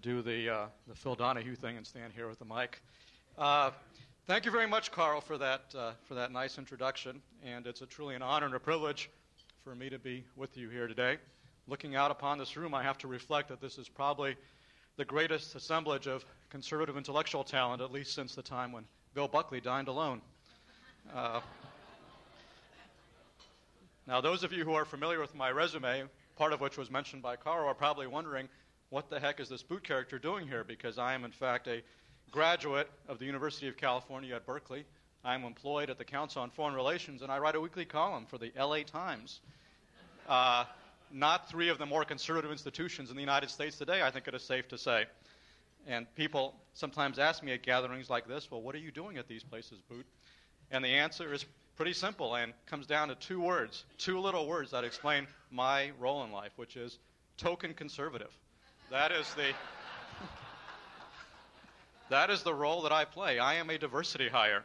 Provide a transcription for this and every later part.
do the Phil Donahue thing and stand here with the mic. Thank you very much, Carl, for that nice introduction, and it's truly an honor and a privilege for me to be with you here today. Looking out upon this room, I have to reflect that this is probably the greatest assemblage of conservative intellectual talent, at least since the time when Bill Buckley dined alone. Now, those of you who are familiar with my resume, part of which was mentioned by Carl, are probably wondering, what the heck is this boot character doing here? Because I am, in fact, a graduate of the University of California at Berkeley. I am employed at the Council on Foreign Relations, and I write a weekly column for the LA Times. Not three of the more conservative institutions in the United States today, I think it is safe to say. And people sometimes ask me at gatherings like this, well, what are you doing at these places, Boot? And the answer is pretty simple and comes down to two words, two little words that explain my role in life, which is token conservative. That is the role that I play. I am a diversity hire.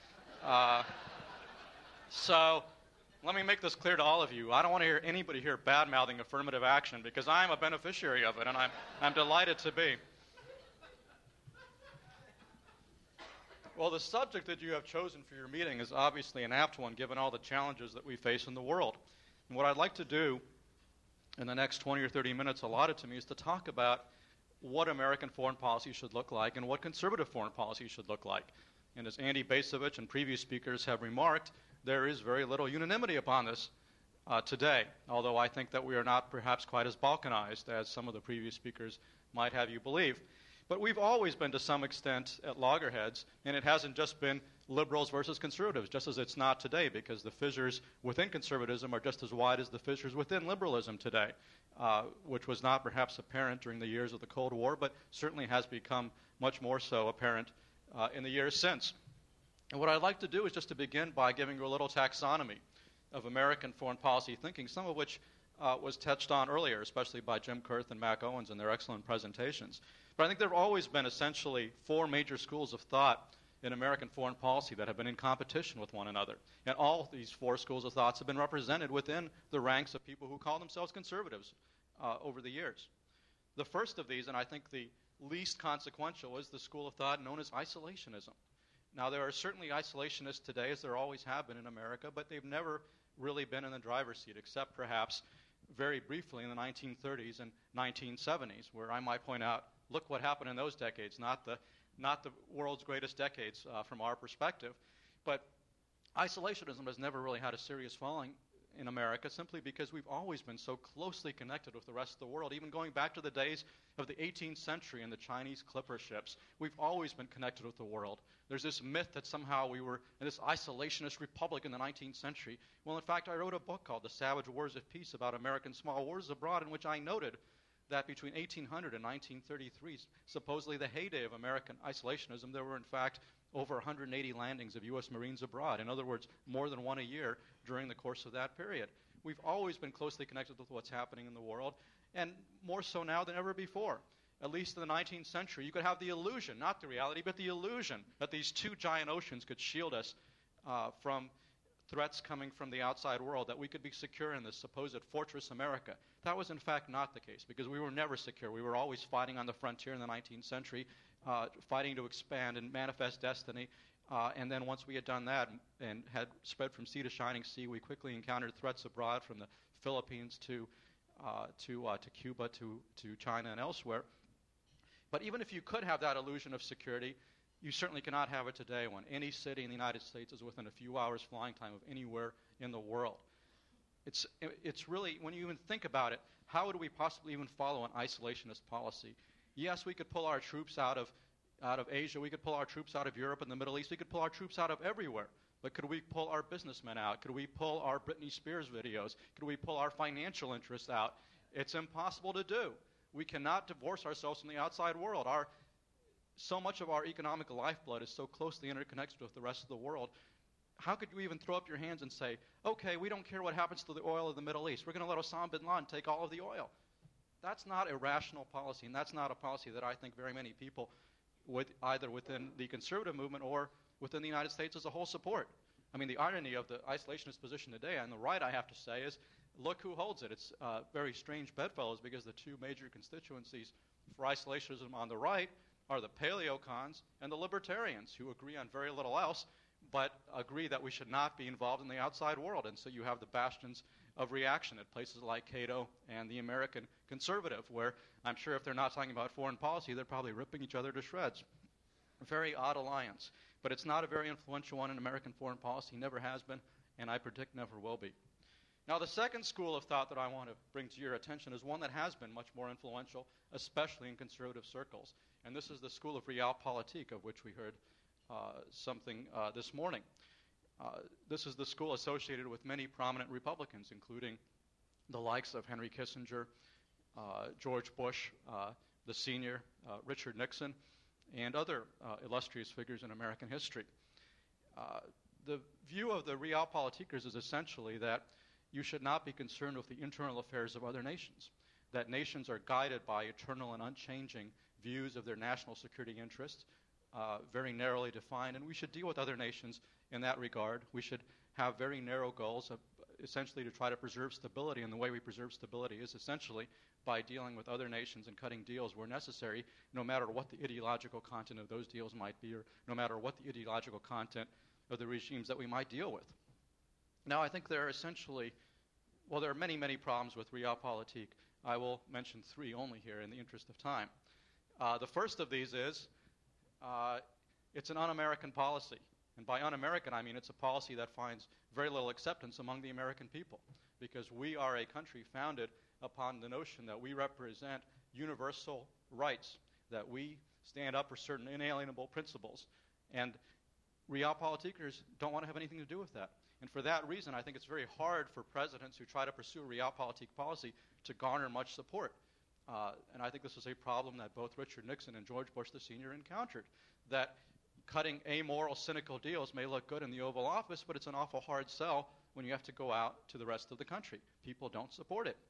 So let me make this clear to all of you. I don't want to hear anybody here bad-mouthing affirmative action because I am a beneficiary of it, and I'm delighted to be. Well, the subject that you have chosen for your meeting is obviously an apt one, given all the challenges that we face in the world. And what I'd like to do in the next 20 or 30 minutes allotted to me is to talk about what American foreign policy should look like and what conservative foreign policy should look like. And as Andy Bacevich and previous speakers have remarked, there is very little unanimity upon this today, although I think that we are not perhaps quite as balkanized as some of the previous speakers might have you believe. But we've always been, to some extent, at loggerheads, and it hasn't just been liberals versus conservatives, just as it's not today, because the fissures within conservatism are just as wide as the fissures within liberalism today, which was not perhaps apparent during the years of the Cold War, but certainly has become much more so apparent in the years since. And what I'd like to do is just to begin by giving you a little taxonomy of American foreign policy thinking, some of which was touched on earlier, especially by Jim Kurth and Mac Owens in their excellent presentations. But I think there have always been essentially four major schools of thought in American foreign policy that have been in competition with one another. And all these four schools of thoughts have been represented within the ranks of people who call themselves conservatives over the years. The first of these, and I think the least consequential, is the school of thought known as isolationism. Now, there are certainly isolationists today, as there always have been in America, but they've never really been in the driver's seat, except perhaps very briefly in the 1930s and 1970s, where I might point out, look what happened in those decades, not the world's greatest decades from our perspective. But isolationism has never really had a serious following in America simply because we've always been so closely connected with the rest of the world, even going back to the days of the 18th century and the Chinese clipper ships. We've always been connected with the world. There's this myth that somehow we were in this isolationist republic in the 19th century. Well, in fact, I wrote a book called The Savage Wars of Peace about American small wars abroad, in which I noted that between 1800 and 1933, supposedly the heyday of American isolationism, there were in fact over 180 landings of U.S. Marines abroad. In other words, more than one a year during the course of that period. We've always been closely connected with what's happening in the world, and more so now than ever before. At least in the 19th century, you could have the illusion, not the reality, but the illusion that these two giant oceans could shield us from threats coming from the outside world, that we could be secure in this supposed fortress America. That was in fact not the case, because we were never secure. We were always fighting on the frontier in the 19th century, fighting to expand and manifest destiny. And then once we had done that and had spread from sea to shining sea, we quickly encountered threats abroad, from the Philippines to Cuba to China and elsewhere. But even if you could have that illusion of security, you certainly cannot have it today when any city in the United States is within a few hours flying time of anywhere in the world. It's really, when you even think about it, how would we possibly even follow an isolationist policy? Yes, we could pull our troops out of Asia, we could pull our troops out of Europe and the Middle East, we could pull our troops out of everywhere. But could we pull our businessmen out? Could we pull our Britney Spears videos? Could we pull our financial interests out? It's impossible to do. We cannot divorce ourselves from the outside world. So much of our economic lifeblood is so closely interconnected with the rest of the world. How could you even throw up your hands and say, okay, we don't care what happens to the oil of the Middle East. We're going to let Osama bin Laden take all of the oil. That's not a rational policy, and that's not a policy that I think very many people, either within the conservative movement or within the United States as a whole, support. I mean, the irony of the isolationist position today on the right, I have to say, is look who holds it. It's very strange bedfellows, because the two major constituencies for isolationism on the right are the paleocons and the libertarians, who agree on very little else, but agree that we should not be involved in the outside world. And so you have the bastions of reaction at places like Cato and the American Conservative, where I'm sure if they're not talking about foreign policy, they're probably ripping each other to shreds. A very odd alliance, but it's not a very influential one in American foreign policy, never has been, and I predict never will be. Now, the second school of thought that I want to bring to your attention is one that has been much more influential, especially in conservative circles, and this is the school of realpolitik, of which we heard something this morning. This is the school associated with many prominent Republicans, including the likes of Henry Kissinger, George Bush, the senior, Richard Nixon, and other illustrious figures in American history. The view of the realpolitikers is essentially that you should not be concerned with the internal affairs of other nations, that nations are guided by eternal and unchanging views of their national security interests, very narrowly defined, and we should deal with other nations in that regard. We should have very narrow goals, essentially to try to preserve stability, and the way we preserve stability is essentially by dealing with other nations and cutting deals where necessary, no matter what the ideological content of those deals might be, or no matter what the ideological content of the regimes that we might deal with. Now, I think there are essentially, well, there are many, many problems with realpolitik. I will mention three only here in the interest of time. The first of these is it's an un-American policy. And by un-American, I mean it's a policy that finds very little acceptance among the American people, because we are a country founded upon the notion that we represent universal rights, that we stand up for certain inalienable principles. And realpolitikers don't want to have anything to do with that. And for that reason, I think it's very hard for presidents who try to pursue a realpolitik policy to garner much support. And I think this is a problem that both Richard Nixon and George Bush the Senior encountered, that cutting amoral, cynical deals may look good in the Oval Office, but it's an awful hard sell when you have to go out to the rest of the country. People don't support it.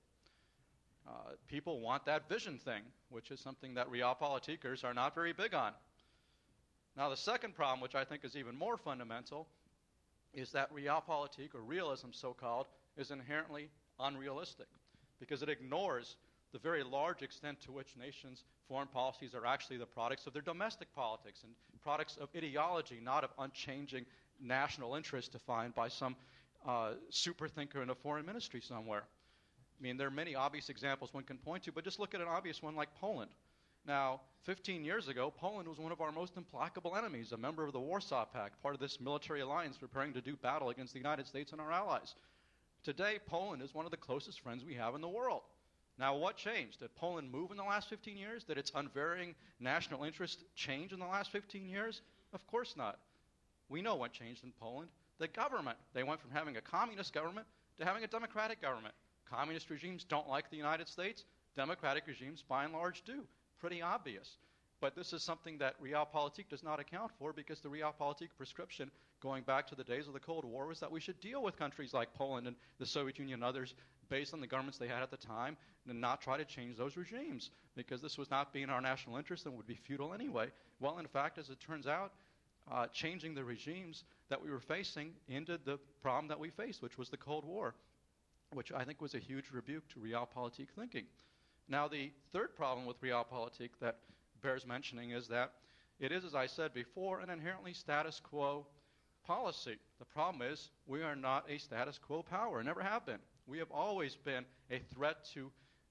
People want that vision thing, which is something that realpolitikers are not very big on. Now, the second problem, which I think is even more fundamental, is that realpolitik, or realism so-called, is inherently unrealistic, because it ignores the very large extent to which nations' foreign policies are actually the products of their domestic politics and products of ideology, not of unchanging national interest defined by some super thinker in a foreign ministry somewhere. I mean, there are many obvious examples one can point to, but just look at an obvious one like Poland. Now, 15 years ago, Poland was one of our most implacable enemies, a member of the Warsaw Pact, part of this military alliance preparing to do battle against the United States and our allies. Today, Poland is one of the closest friends we have in the world. Now, what changed? Did Poland move in the last 15 years? Did its unvarying national interest change in the last 15 years? Of course not. We know what changed in Poland. The government. They went from having a communist government to having a democratic government. Communist regimes don't like the United States. Democratic regimes, by and large, do. Pretty obvious. But this is something that realpolitik does not account for, because the realpolitik prescription, going back to the days of the Cold War, was that we should deal with countries like Poland and the Soviet Union and others based on the governments they had at the time, and not try to change those regimes, because this was not being our national interest and would be futile anyway. Well, in fact, as it turns out, changing the regimes that we were facing ended the problem that we faced, which was the Cold War, which I think was a huge rebuke to realpolitik thinking. Now, the third problem with realpolitik that bears mentioning is that it is, as I said before, an inherently status quo policy. The problem is we are not a status quo power, never have been. We have always been a threat to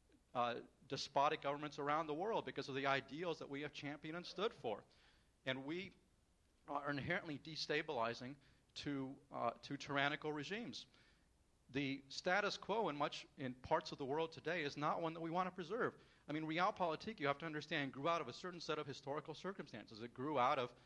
despotic governments around the world because of the ideals that we have championed and stood for. And we are inherently destabilizing to tyrannical regimes. The status quo in parts of the world today is not one that we want to preserve. I mean, realpolitik, you have to understand, grew out of a certain set of historical circumstances. It grew out of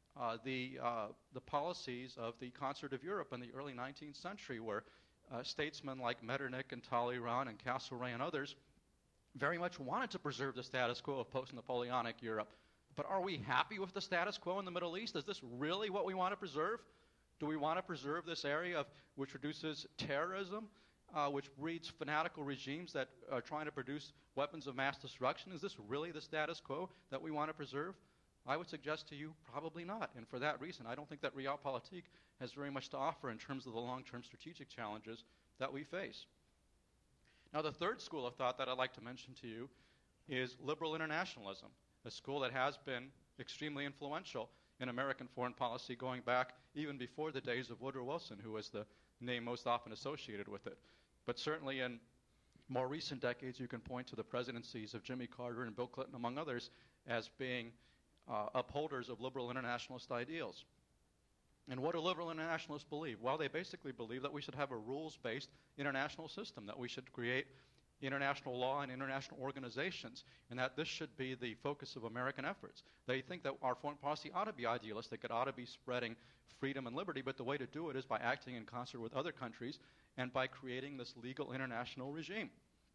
the policies of the Concert of Europe in the early 19th century, where statesmen like Metternich and Talleyrand and Castlereagh and others very much wanted to preserve the status quo of post-Napoleonic Europe. But are we happy with the status quo in the Middle East? Is this really what we want to preserve? Do we want to preserve this area which reduces terrorism, which breeds fanatical regimes that are trying to produce weapons of mass destruction? Is this really the status quo that we want to preserve? I would suggest to you probably not. And for that reason, I don't think that realpolitik has very much to offer in terms of the long-term strategic challenges that we face. Now, the third school of thought that I'd like to mention to you is liberal internationalism, a school that has been extremely influential in American foreign policy going back even before the days of Woodrow Wilson, who was the name most often associated with it. But certainly in more recent decades, you can point to the presidencies of Jimmy Carter and Bill Clinton, among others, as being upholders of liberal internationalist ideals. And what do liberal internationalists believe? Well, they basically believe that we should have a rules-based international system, that we should create international law and international organizations, and that this should be the focus of American efforts. They think that our foreign policy ought to be idealistic, it ought to be spreading freedom and liberty, but the way to do it is by acting in concert with other countries and by creating this legal international regime.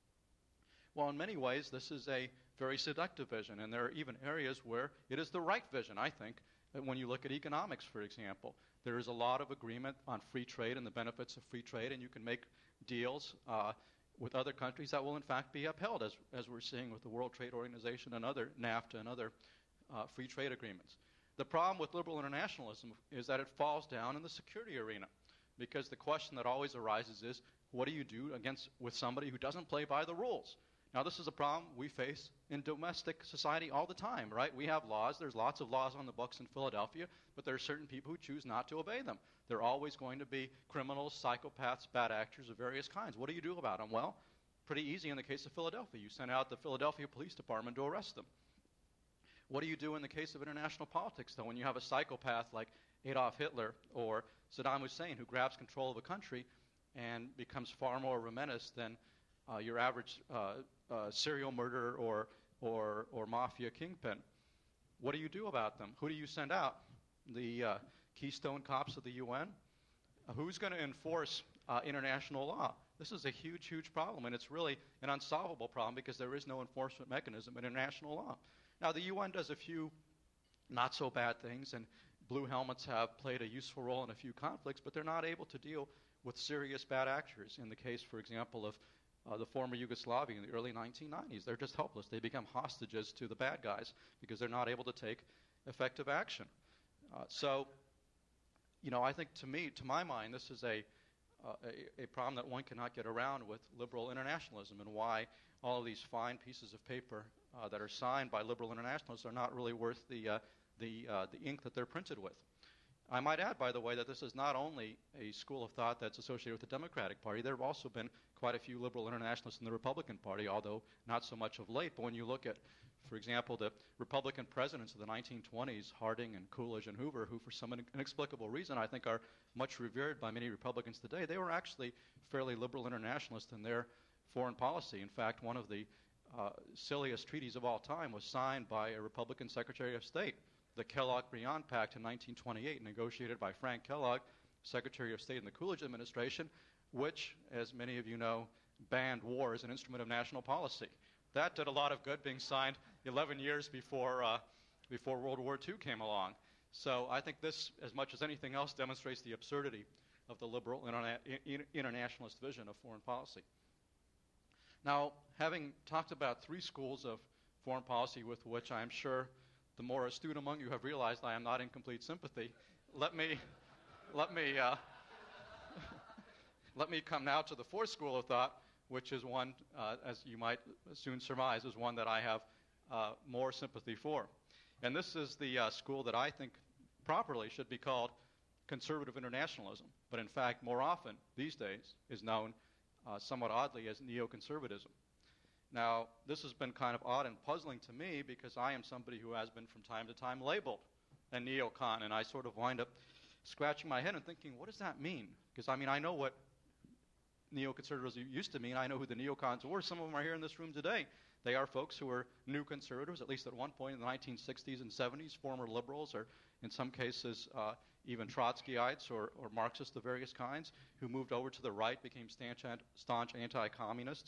Well, in many ways, this is a very seductive vision, and there are even areas where it is the right vision, I think. When you look at economics, for example, there is a lot of agreement on free trade and the benefits of free trade, and you can make deals with other countries that will in fact be upheld, as we're seeing with the World Trade Organization and other NAFTA and other free trade agreements. The problem with liberal internationalism is that it falls down in the security arena, because the question that always arises is, what do you do with somebody who doesn't play by the rules? Now, this is a problem we face in domestic society all the time, right? We have laws. There's lots of laws on the books in Philadelphia, but there are certain people who choose not to obey them. There are always going to be criminals, psychopaths, bad actors of various kinds. What do you do about them? Well, pretty easy in the case of Philadelphia. You send out the Philadelphia Police Department to arrest them. What do you do in the case of international politics, though, when you have a psychopath like Adolf Hitler or Saddam Hussein who grabs control of a country and becomes far more menace than your average serial murderer or mafia kingpin? What do you do about them? Who do you send out? The Keystone Cops of the UN? Who's going to enforce international law? This is a huge, huge problem, and it's really an unsolvable problem because there is no enforcement mechanism in international law. Now, the UN does a few not so bad things, and blue helmets have played a useful role in a few conflicts, but they're not able to deal with serious bad actors. In the case, for example, of the former Yugoslavia in the early 1990s, they're just helpless. They become hostages to the bad guys because they're not able to take effective action. So, I think to my mind, this is a problem that one cannot get around with liberal internationalism, and why all of these fine pieces of paper that are signed by liberal internationalists are not really worth the ink that they're printed with. I might add, by the way, that this is not only a school of thought that's associated with the Democratic Party. There have also been quite a few liberal internationalists in the Republican Party, although not so much of late. But when you look at, for example, the Republican presidents of the 1920s, Harding and Coolidge and Hoover, who for some inexplicable reason I think are much revered by many Republicans today, they were actually fairly liberal internationalists in their foreign policy. In fact, one of the silliest treaties of all time was signed by a Republican Secretary of State, the Kellogg-Briand Pact in 1928, negotiated by Frank Kellogg, Secretary of State in the Coolidge administration, which, as many of you know, banned war as an instrument of national policy. That did a lot of good, being signed 11 years before World War II came along. So I think this, as much as anything else, demonstrates the absurdity of the liberal internationalist vision of foreign policy. Now, having talked about three schools of foreign policy with which I am sure the more astute among you have realized I am not in complete sympathy, let me come now to the fourth school of thought, which is one, as you might soon surmise, is one that I have more sympathy for. And this is the school that I think properly should be called conservative internationalism, but in fact more often these days is known somewhat oddly as neoconservatism. Now, this has been kind of odd and puzzling to me because I am somebody who has been from time to time labeled a neocon, and I sort of wind up scratching my head and thinking, what does that mean? Because, I know what neoconservatism used to mean. I know who the neocons were. Some of them are here in this room today. They are folks who were new conservatives, at least at one point in the 1960s and 70s, former liberals, or in some cases even Trotskyites or Marxists of various kinds, who moved over to the right, became staunch anti-communists.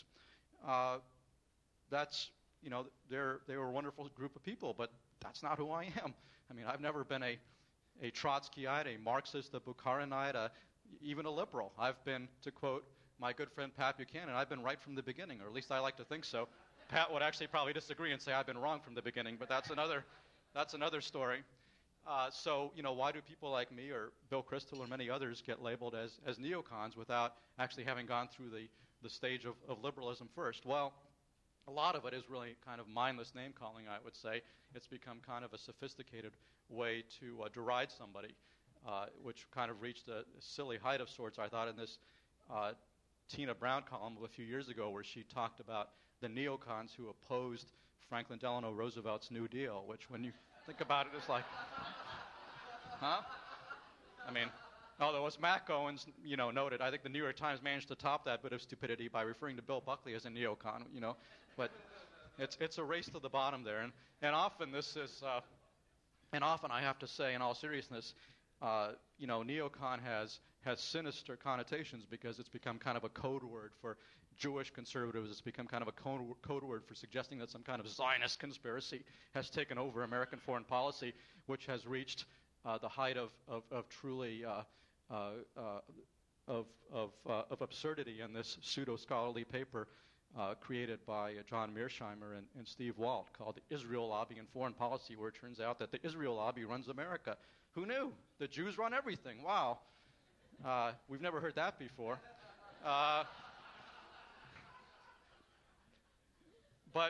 They were a wonderful group of people, but that's not who I am. I've never been a Trotskyite, a Marxist, a Bukharinite, even a liberal. I've been, to quote my good friend Pat Buchanan, I've been right from the beginning, or at least I like to think so. Pat would actually probably disagree and say I've been wrong from the beginning, but that's another story. So, why do people like me or Bill Kristol or many others get labeled as neocons without actually having gone through the stage of liberalism first? Well, a lot of it is really kind of mindless name-calling, I would say. It's become kind of a sophisticated way to deride somebody, which kind of reached a silly height of sorts, I thought, in this Tina Brown column of a few years ago where she talked about the neocons who opposed Franklin Delano Roosevelt's New Deal, which when you think about it is like, huh? I mean, although as Mac Owens, noted, I think the New York Times managed to top that bit of stupidity by referring to Bill Buckley as a neocon, but it's a race to the bottom there, and often this is, and often I have to say, in all seriousness, neocon has sinister connotations because it's become kind of a code word for Jewish conservatives. It's become kind of a code word for suggesting that some kind of Zionist conspiracy has taken over American foreign policy, which has reached the height of truly of absurdity in this pseudo-scholarly paper created by John Mearsheimer and Steve Walt called the Israel Lobby and Foreign Policy, where it turns out that the Israel Lobby runs America. Who knew? The Jews run everything. Wow. We've never heard that before. But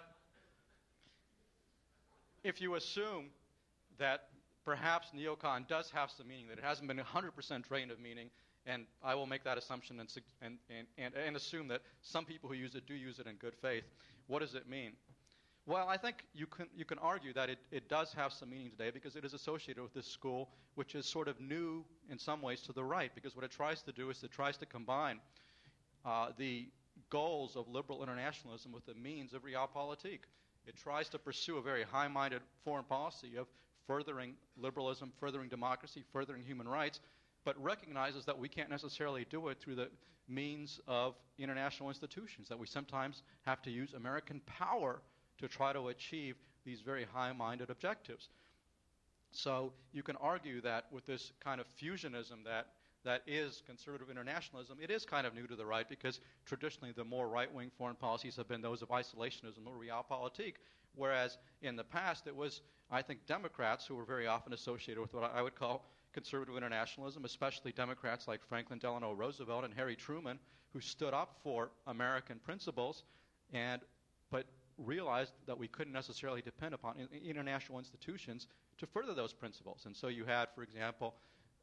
if you assume that perhaps neocon does have some meaning, that it hasn't been 100% drained of meaning, and I will make that assumption and assume that some people who use it do use it in good faith, what does it mean? Well, I think you can argue that it does have some meaning today because it is associated with this school, which is sort of new in some ways to the right, because what it tries to do is it tries to combine the goals of liberal internationalism with the means of realpolitik. It tries to pursue a very high-minded foreign policy of furthering liberalism, furthering democracy, furthering human rights, but recognizes that we can't necessarily do it through the means of international institutions, that we sometimes have to use American power to try to achieve these very high-minded objectives. So you can argue that with this kind of fusionism that is conservative internationalism, it is kind of new to the right because traditionally the more right-wing foreign policies have been those of isolationism or realpolitik, whereas in the past it was, I think, Democrats who were very often associated with what I would call conservative internationalism, especially Democrats like Franklin Delano Roosevelt and Harry Truman, who stood up for American principles but realized that we couldn't necessarily depend upon international institutions to further those principles. And so you had, for example,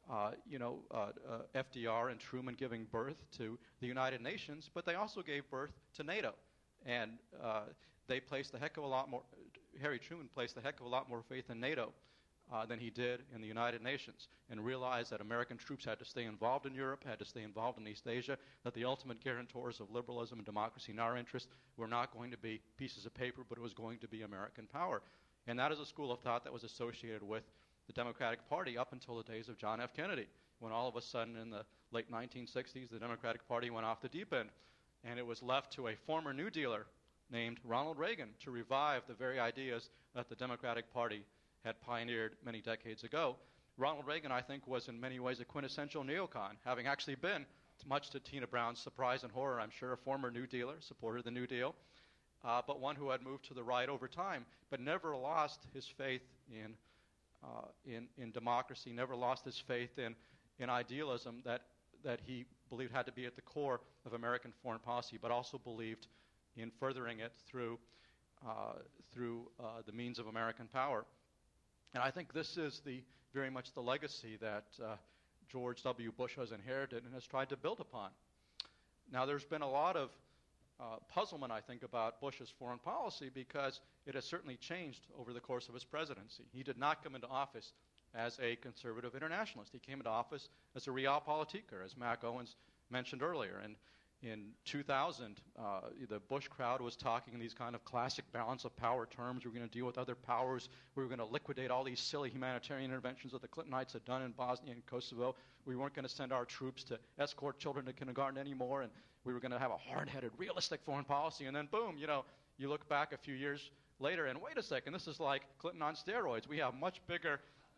FDR and Truman giving birth to the United Nations, but they also gave birth to NATO. And they placed a heck of a lot more, Harry Truman placed a heck of a lot more faith in NATO than he did in the United Nations, and realized that American troops had to stay involved in Europe, had to stay involved in East Asia, that the ultimate guarantors of liberalism and democracy in our interest were not going to be pieces of paper, but it was going to be American power. And that is a school of thought that was associated with the Democratic Party up until the days of John F. Kennedy, when all of a sudden in the late 1960s, the Democratic Party went off the deep end, and it was left to a former New Dealer named Ronald Reagan to revive the very ideas that the Democratic Party had pioneered many decades ago. Ronald Reagan, I think, was in many ways a quintessential neocon, having actually been, much to Tina Brown's surprise and horror, I'm sure, a former New Dealer, supporter of the New Deal, but one who had moved to the right over time, but never lost his faith in democracy, never lost his faith in idealism that he believed had to be at the core of American foreign policy, but also believed in furthering it through the means of American power. And I think this is very much the legacy that George W. Bush has inherited and has tried to build upon. Now, there's been a lot of puzzlement, I think, about Bush's foreign policy because it has certainly changed over the course of his presidency. He did not come into office as a conservative internationalist. He came into office as a realpolitiker, as Mac Owens mentioned earlier. And in 2000, the Bush crowd was talking in these kind of classic balance of power terms. We were going to deal with other powers. We were going to liquidate all these silly humanitarian interventions that the Clintonites had done in Bosnia and Kosovo. We weren't going to send our troops to escort children to kindergarten anymore, and we were going to have a hard-headed, realistic foreign policy. And then, boom, you look back a few years later, and wait a second, this is like Clinton on steroids. We have much bigger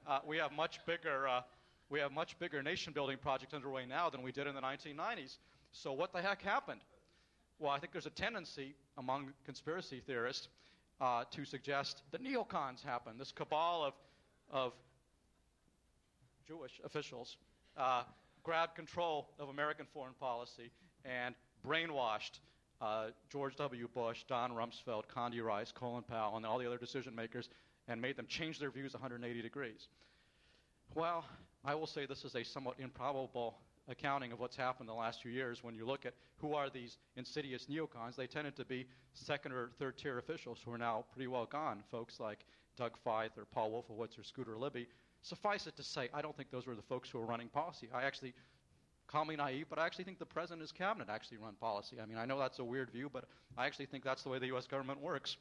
nation-building projects underway now than we did in the 1990s. So what the heck happened? Well, I think there's a tendency among conspiracy theorists to suggest the neocons happened. This cabal of Jewish officials grabbed control of American foreign policy and brainwashed George W. Bush, Don Rumsfeld, Condi Rice, Colin Powell, and all the other decision makers, and made them change their views 180 degrees. Well, I will say this is a somewhat improbable accounting of what's happened in the last few years. When you look at who are these insidious neocons, they tended to be second or third tier officials who are now pretty well gone, folks like Doug Feith or Paul Wolfowitz or Scooter Libby. Suffice it to say, I don't think those were the folks who were running policy. I actually, call me naive, but I actually think the president and his cabinet actually run policy. I mean, I know that's a weird view, but I actually think that's the way the U.S. government works.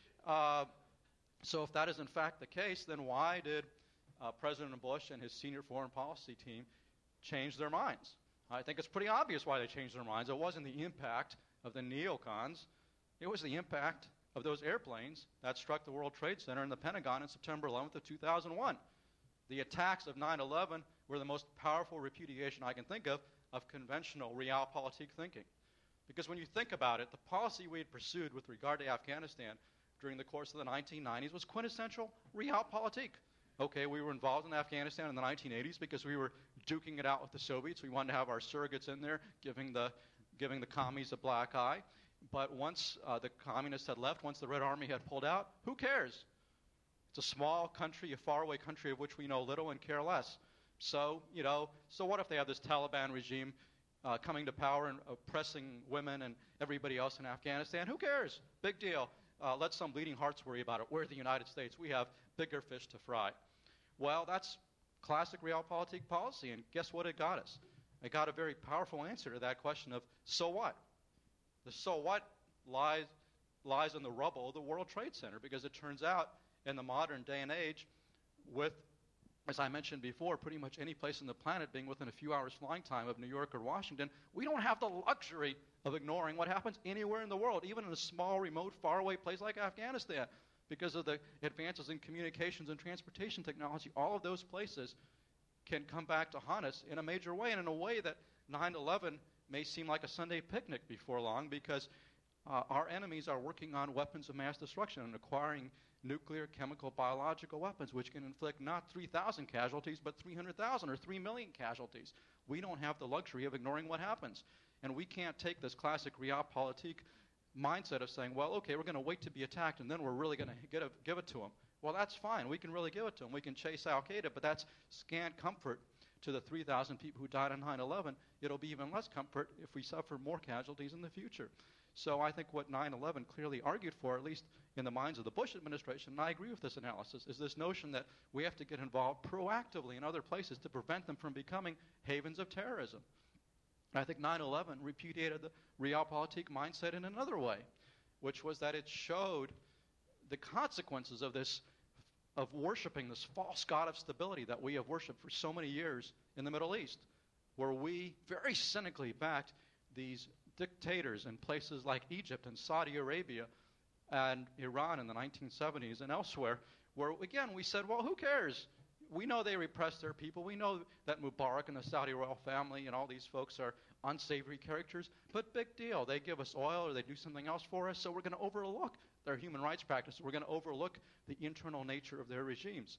So if that is in fact the case, then why did President Bush and his senior foreign policy team change their minds? I think it's pretty obvious why they changed their minds. It wasn't the impact of the neocons. It was the impact of those airplanes that struck the World Trade Center and the Pentagon on September 11th of 2001. The attacks of 9/11 were the most powerful repudiation I can think of conventional realpolitik thinking. Because when you think about it, the policy we had pursued with regard to Afghanistan during the course of the 1990s was quintessential realpolitik. Okay, we were involved in Afghanistan in the 1980s because we were duking it out with the Soviets. We wanted to have our surrogates in there, giving the commies a black eye. But once the communists had left, once the Red Army had pulled out, who cares? It's a small country, a faraway country of which we know little and care less. So, so what if they have this Taliban regime coming to power and oppressing women and everybody else in Afghanistan? Who cares? Big deal. Let some bleeding hearts worry about it. We're the United States. We have bigger fish to fry. Well, that's classic realpolitik policy, and guess what it got us? It got a very powerful answer to that question of, so what? The so what lies in the rubble of the World Trade Center, because it turns out in the modern day and age, with, as I mentioned before, pretty much any place on the planet being within a few hours flying time of New York or Washington, we don't have the luxury of ignoring what happens anywhere in the world, even in a small, remote, faraway place like Afghanistan. Because of the advances in communications and transportation technology, all of those places can come back to haunt us in a major way, and in a way that 9/11 may seem like a Sunday picnic before long, because our enemies are working on weapons of mass destruction and acquiring nuclear, chemical, biological weapons, which can inflict not 3,000 casualties, but 300,000 or 3 million casualties. We don't have the luxury of ignoring what happens. And we can't take this classic realpolitik mindset of saying, well, okay, we're going to wait to be attacked, and then we're really going to give it to them. Well, that's fine. We can really give it to them. We can chase Al-Qaeda, but that's scant comfort to the 3,000 people who died on 9/11. It'll be even less comfort if we suffer more casualties in the future. So I think what 9/11 clearly argued for, at least in the minds of the Bush administration, and I agree with this analysis, is this notion that we have to get involved proactively in other places to prevent them from becoming havens of terrorism. And I think 9/11 repudiated the realpolitik mindset in another way, which was that it showed the consequences of this, of worshiping this false god of stability that we have worshipped for so many years in the Middle East, where we very cynically backed these dictators in places like Egypt and Saudi Arabia and Iran in the 1970s and elsewhere, where, again, we said, well, who cares? We know they repressed their people. We know that Mubarak and the Saudi royal family and all these folks are unsavory characters, but big deal. They give us oil or they do something else for us, so we're going to overlook their human rights practices. We're going to overlook the internal nature of their regimes.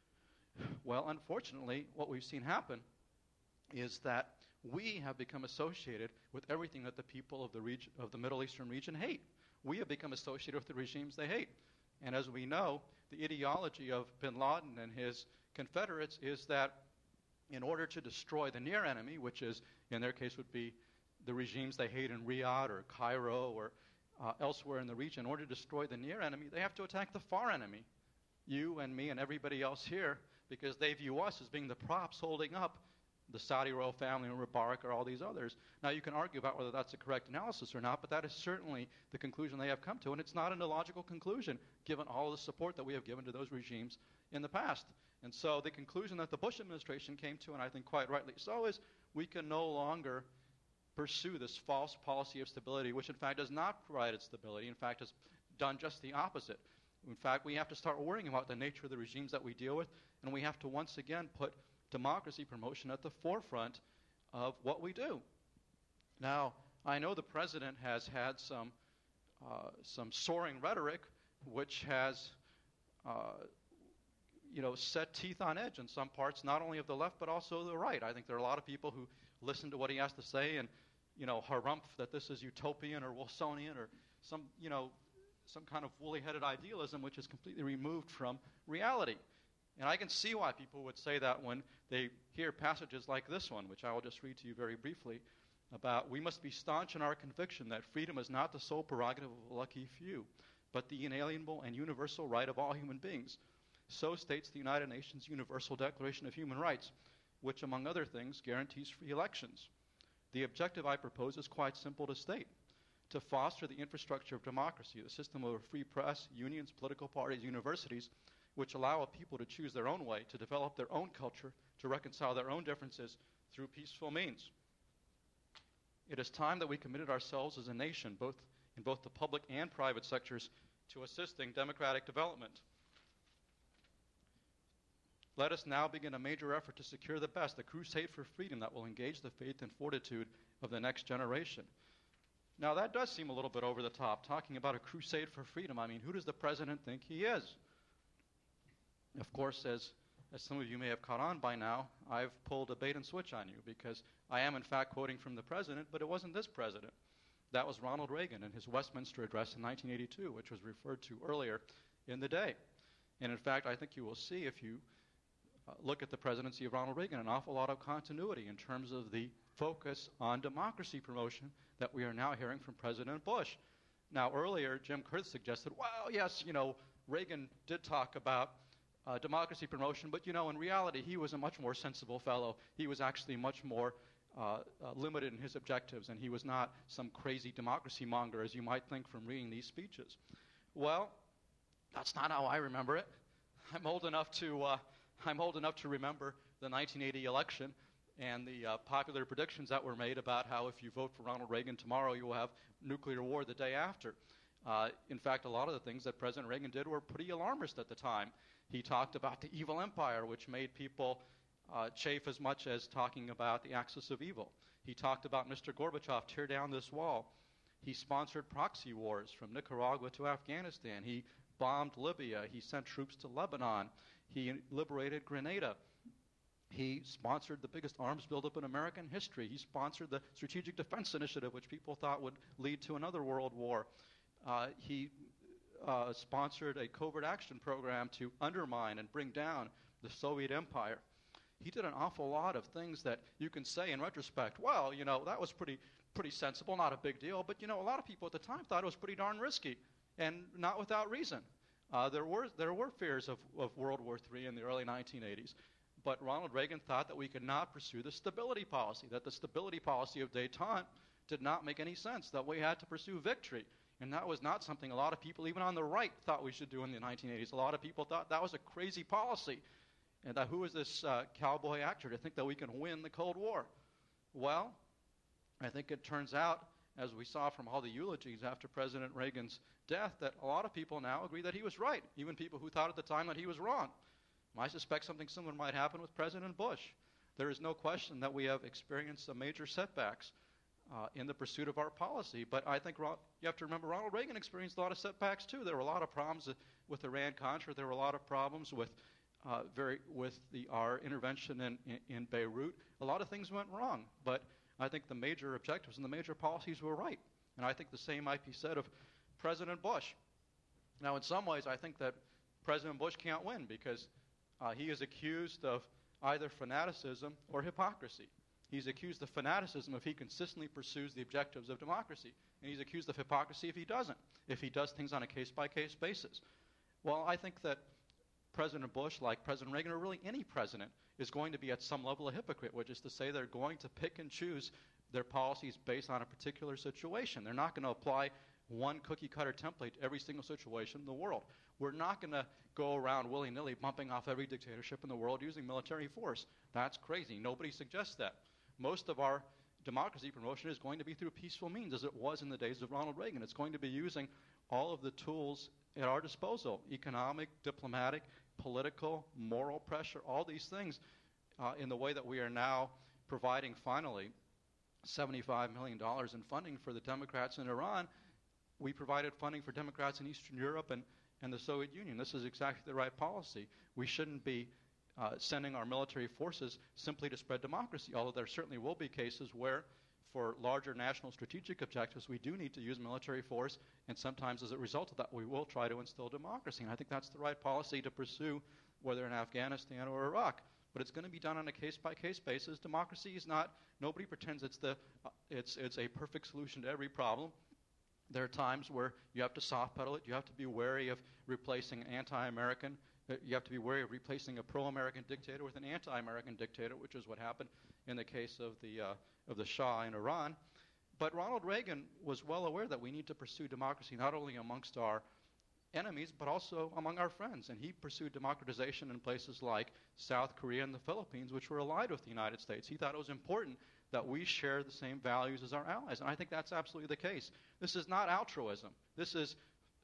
Well, unfortunately, what we've seen happen is that we have become associated with everything that the people of the Middle Eastern region hate. We have become associated with the regimes they hate. And as we know, the ideology of bin Laden and his confederates is that in order to destroy the near enemy, which is, in their case, would be the regimes they hate in Riyadh or Cairo or elsewhere in the region, in order to destroy the near enemy, they have to attack the far enemy, you and me and everybody else here, because they view us as being the props holding up the Saudi royal family or Mubarak or all these others. Now, you can argue about whether that's a correct analysis or not, but that is certainly the conclusion they have come to, and it's not an illogical conclusion, given all the support that we have given to those regimes in the past. And so the conclusion that the Bush administration came to, and I think quite rightly so, is we can no longer pursue this false policy of stability, which in fact does not provide stability. In fact, has done just the opposite. In fact, we have to start worrying about the nature of the regimes that we deal with, and we have to once again put democracy promotion at the forefront of what we do. Now, I know the president has had some soaring rhetoric, which has set teeth on edge in some parts, not only of the left but also the right. I think there are a lot of people who listen to what he has to say and harumph that this is utopian or Wilsonian or some kind of woolly-headed idealism which is completely removed from reality. And I can see why people would say that when they hear passages like this one, which I will just read to you very briefly, about we must be staunch in our conviction that freedom is not the sole prerogative of a lucky few, but the inalienable and universal right of all human beings. So states the United Nations Universal Declaration of Human Rights, which, among other things, guarantees free elections. The objective I propose is quite simple to state: to foster the infrastructure of democracy, the system of a free press, unions, political parties, universities, which allow a people to choose their own way, to develop their own culture, to reconcile their own differences through peaceful means. It is time that we committed ourselves as a nation, in both the public and private sectors, to assisting democratic development. Let us now begin a major effort to secure the best, a crusade for freedom that will engage the faith and fortitude of the next generation. Now, that does seem a little bit over the top, talking about a crusade for freedom. I mean, who does the president think he is? Of course, as some of you may have caught on by now, I've pulled a bait and switch on you, because I am in fact quoting from the president, but it wasn't this president. That was Ronald Reagan in his Westminster address in 1982, which was referred to earlier in the day. And in fact, I think you will see, if you look at the presidency of Ronald Reagan, an awful lot of continuity in terms of the focus on democracy promotion that we are now hearing from President Bush. Now, earlier, Jim Kurth suggested, well, yes, Reagan did talk about democracy promotion, but in reality, he was a much more sensible fellow. He was actually much more limited in his objectives, and he was not some crazy democracy monger, as you might think from reading these speeches. Well, that's not how I remember it. I'm old enough to remember the 1980 election and the popular predictions that were made about how if you vote for Ronald Reagan tomorrow, you will have nuclear war the day after. In fact, a lot of the things that President Reagan did were pretty alarmist at the time. He talked about the evil empire, which made people chafe as much as talking about the axis of evil. He talked about Mr. Gorbachev, tear down this wall. He sponsored proxy wars from Nicaragua to Afghanistan. He bombed Libya. He sent troops to Lebanon. He liberated Grenada. He sponsored the biggest arms buildup in American history. He sponsored the Strategic Defense Initiative, which people thought would lead to another world war. He sponsored a covert action program to undermine and bring down the Soviet Empire. He did an awful lot of things that you can say in retrospect, well, that was pretty sensible, not a big deal. But, a lot of people at the time thought it was pretty darn risky, and not without reason. There were fears of World War III in the early 1980s. But Ronald Reagan thought that we could not pursue the stability policy, that the stability policy of détente did not make any sense, that we had to pursue victory. And that was not something a lot of people, even on the right, thought we should do in the 1980s. A lot of people thought that was a crazy policy. And that who is this cowboy actor to think that we can win the Cold War? Well, I think it turns out, as we saw from all the eulogies after President Reagan's death, that a lot of people now agree that he was right, even people who thought at the time that he was wrong. I suspect something similar might happen with President Bush. There is no question that we have experienced some major setbacks in the pursuit of our policy. But I think you have to remember Ronald Reagan experienced a lot of setbacks too. There were a lot of problems with Iran-Contra. There were a lot of problems with our intervention in Beirut. A lot of things went wrong. But I think the major objectives and the major policies were right. And I think the same might be said of President Bush. Now, in some ways, I think that President Bush can't win because he is accused of either fanaticism or hypocrisy. He's accused of fanaticism if he consistently pursues the objectives of democracy. And he's accused of hypocrisy if he doesn't, if he does things on a case-by-case basis. Well, I think that President Bush, like President Reagan, or really any president, is going to be at some level a hypocrite, which is to say they're going to pick and choose their policies based on a particular situation. They're not going to apply one cookie-cutter template to every single situation in the world. We're not going to go around willy-nilly bumping off every dictatorship in the world using military force. That's crazy. Nobody suggests that. Most of our democracy promotion is going to be through peaceful means, as it was in the days of Ronald Reagan. It's going to be using all of the tools at our disposal: economic, diplomatic, political, moral pressure, all these things in the way that we are now providing, finally, $75 million in funding for the Democrats in Iran. We provided funding for Democrats in Eastern Europe and the Soviet Union. This is exactly the right policy. We shouldn't be sending our military forces simply to spread democracy, although there certainly will be cases where for larger national strategic objectives, we do need to use military force, and sometimes as a result of that, we will try to instill democracy. And I think that's the right policy to pursue, whether in Afghanistan or Iraq. But it's going to be done on a case-by-case basis. Democracy is not, nobody pretends it's a perfect solution to every problem. There are times where you have to soft pedal it. You have to be wary of replacing anti-American. You have to be wary of replacing a pro-American dictator with an anti-American dictator, which is what happened in the case of the Shah in Iran. But Ronald Reagan was well aware that we need to pursue democracy not only amongst our enemies, but also among our friends. And he pursued democratization in places like South Korea and the Philippines, which were allied with the United States. He thought it was important that we share the same values as our allies. And I think that's absolutely the case. This is not altruism. This is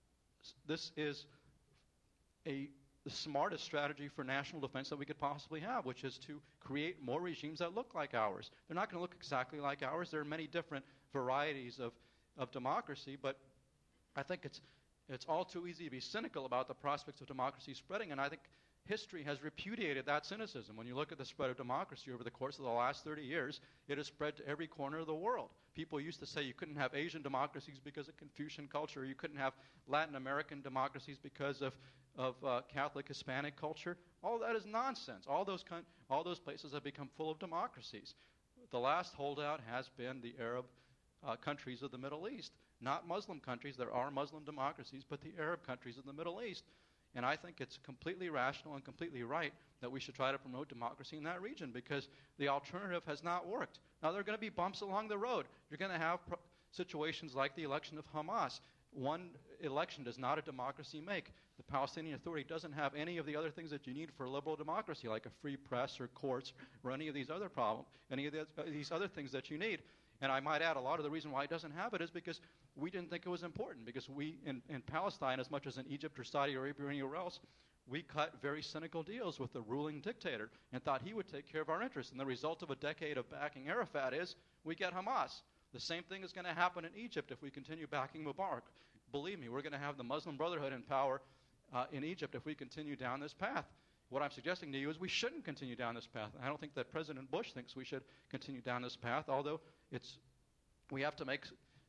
the smartest strategy for national defense that we could possibly have, which is to create more regimes that look like ours. They're not going to look exactly like ours. There are many different varieties of democracy, but I think it's all too easy to be cynical about the prospects of democracy spreading, and I think history has repudiated that cynicism. When you look at the spread of democracy over the course of the last 30 years, it has spread to every corner of the world. People used to say you couldn't have Asian democracies because of Confucian culture, you couldn't have Latin American democracies because of Catholic Hispanic culture. All that is nonsense. All those places have become full of democracies. The last holdout has been the Arab countries of the Middle East. Not Muslim countries. There are Muslim democracies, but the Arab countries of the Middle East. And I think it's completely rational and completely right that we should try to promote democracy in that region, because the alternative has not worked. Now, there are going to be bumps along the road. You're going to have situations like the election of Hamas. One election does not a democracy make. The Palestinian Authority doesn't have any of the other things that you need for a liberal democracy, like a free press or courts or any of these other these other things that you need. And I might add, a lot of the reason why it doesn't have it is because we didn't think it was important. Because we, in Palestine, as much as in Egypt or Saudi Arabia or anywhere else, we cut very cynical deals with the ruling dictator and thought he would take care of our interests. And the result of a decade of backing Arafat is we get Hamas. The same thing is going to happen in Egypt if we continue backing Mubarak. Believe me, we're going to have the Muslim Brotherhood in power in Egypt if we continue down this path. What I'm suggesting to you is we shouldn't continue down this path. I don't think that President Bush thinks we should continue down this path, although we have to make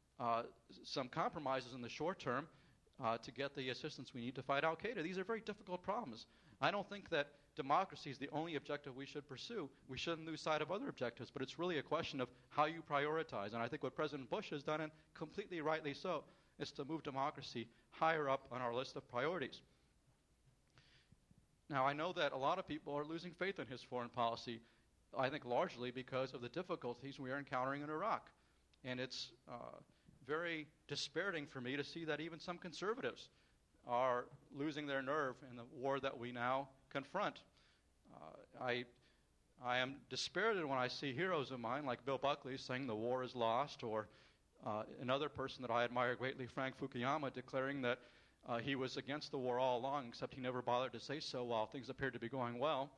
some compromises in the short term to get the assistance we need to fight al-Qaeda. These are very difficult problems. I don't think that democracy is the only objective we should pursue. We shouldn't lose sight of other objectives, but it's really a question of how you prioritize. And I think what President Bush has done, and completely rightly so, is to move democracy higher up on our list of priorities. Now, I know that a lot of people are losing faith in his foreign policy, I think largely because of the difficulties we are encountering in Iraq. And it's very dispiriting for me to see that even some conservatives are losing their nerve in the war that we now confront. I am dispirited when I see heroes of mine like Bill Buckley saying the war is lost, or another person that I admire greatly, Frank Fukuyama, declaring that he was against the war all along, except he never bothered to say so while things appeared to be going well.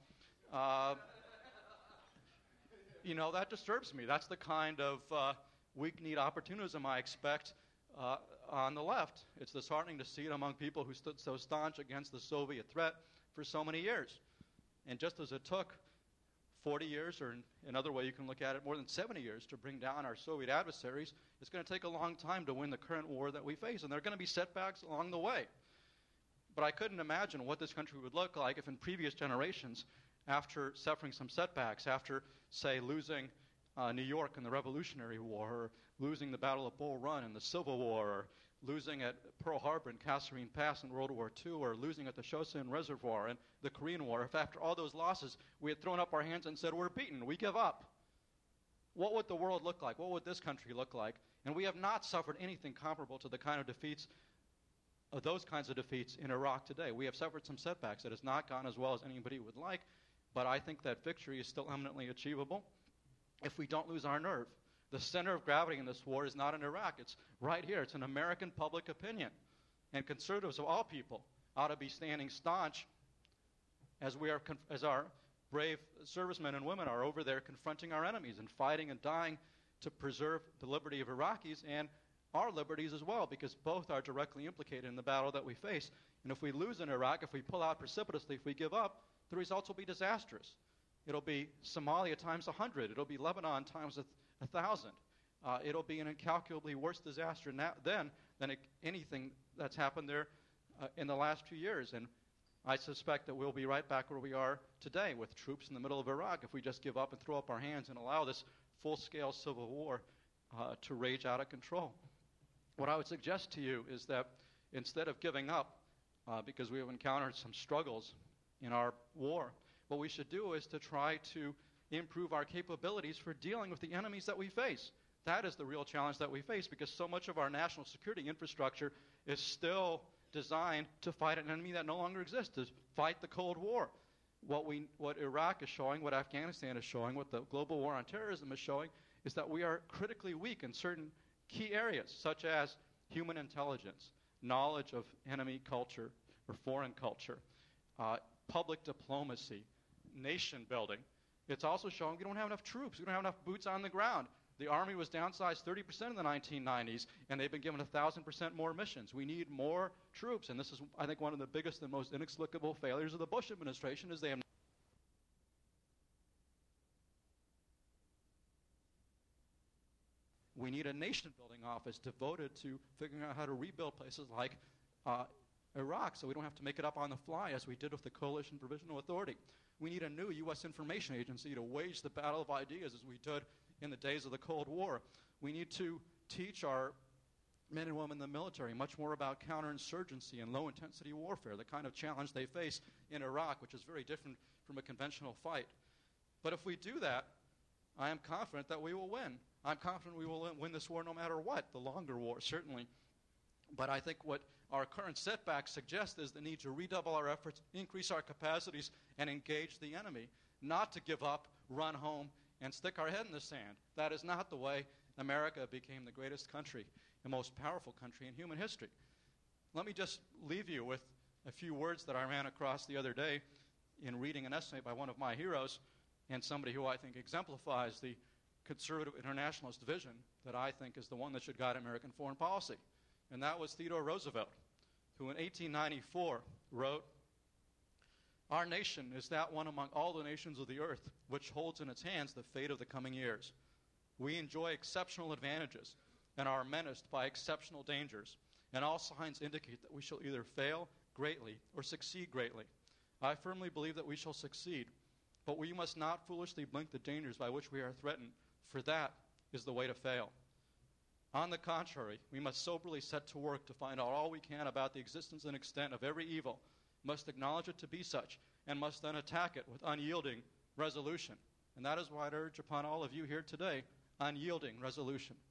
That disturbs me. That's the kind of weak-kneed opportunism I expect on the left. It's disheartening to see it among people who stood so staunch against the Soviet threat for so many years. And just as it took 40 years, or another way you can look at it, more than 70 years to bring down our Soviet adversaries, it's going to take a long time to win the current war that we face, and there are going to be setbacks along the way. But I couldn't imagine what this country would look like if in previous generations, after suffering some setbacks, after, say, losing New York in the Revolutionary War, or losing the Battle of Bull Run in the Civil War, or losing at Pearl Harbor and Kasserine Pass in World War II, or losing at the Chosin Reservoir in the Korean War, if after all those losses we had thrown up our hands and said, we're beaten, we give up, what would the world look like? What would this country look like? And we have not suffered anything comparable to the kind of defeats, those kinds of defeats in Iraq today. We have suffered some setbacks. It has not gone as well as anybody would like, but I think that victory is still eminently achievable if we don't lose our nerve. The center of gravity in this war is not in Iraq. It's right here. It's in American public opinion. And conservatives of all people ought to be standing staunch as our brave servicemen and women are over there confronting our enemies and fighting and dying to preserve the liberty of Iraqis and our liberties as well, because both are directly implicated in the battle that we face. And if we lose in Iraq, if we pull out precipitously, if we give up, the results will be disastrous. It'll be Somalia times 100. It'll be Lebanon times 1,000. it'll be an incalculably worse disaster then than anything that's happened there in the last few years. And I suspect that we'll be right back where we are today with troops in the middle of Iraq if we just give up and throw up our hands and allow this full-scale civil war to rage out of control. What I would suggest to you is that instead of giving up, because we have encountered some struggles in our war, what we should do is to try to improve our capabilities for dealing with the enemies that we face. That is the real challenge that we face, because so much of our national security infrastructure is still designed to fight an enemy that no longer exists, to fight the Cold War. What Iraq is showing, what Afghanistan is showing, what the global war on terrorism is showing, is that we are critically weak in certain key areas, such as human intelligence, knowledge of enemy culture or foreign culture, public diplomacy, nation building. It's also showing we don't have enough troops. We don't have enough boots on the ground. The Army was downsized 30% in the 1990s, and they've been given 1,000% more missions. We need more troops, and this is, I think, one of the biggest and most inexplicable failures of the Bush administration is they have We need a nation-building office devoted to figuring out how to rebuild places like Iraq so we don't have to make it up on the fly as we did with the Coalition Provisional Authority. We need a new U.S. information agency to wage the battle of ideas as we did in the days of the Cold War. We need to teach our men and women in the military much more about counterinsurgency and low-intensity warfare, the kind of challenge they face in Iraq, which is very different from a conventional fight. But if we do that, I am confident that we will win. I'm confident we will win this war no matter what, the longer war, certainly. But I think what our current setbacks suggest is the need to redouble our efforts, increase our capacities, and engage the enemy, not to give up, run home, and stick our head in the sand. That is not the way America became the greatest country, the most powerful country in human history. Let me just leave you with a few words that I ran across the other day in reading an essay by one of my heroes and somebody who I think exemplifies the conservative internationalist vision that I think is the one that should guide American foreign policy. And that was Theodore Roosevelt, who in 1894 wrote, "Our nation is that one among all the nations of the earth which holds in its hands the fate of the coming years. We enjoy exceptional advantages and are menaced by exceptional dangers, and all signs indicate that we shall either fail greatly or succeed greatly. I firmly believe that we shall succeed, but we must not foolishly blink the dangers by which we are threatened, for that is the way to fail. On the contrary, we must soberly set to work to find out all we can about the existence and extent of every evil, must acknowledge it to be such, and must then attack it with unyielding resolution." And that is why I urge upon all of you here today, unyielding resolution.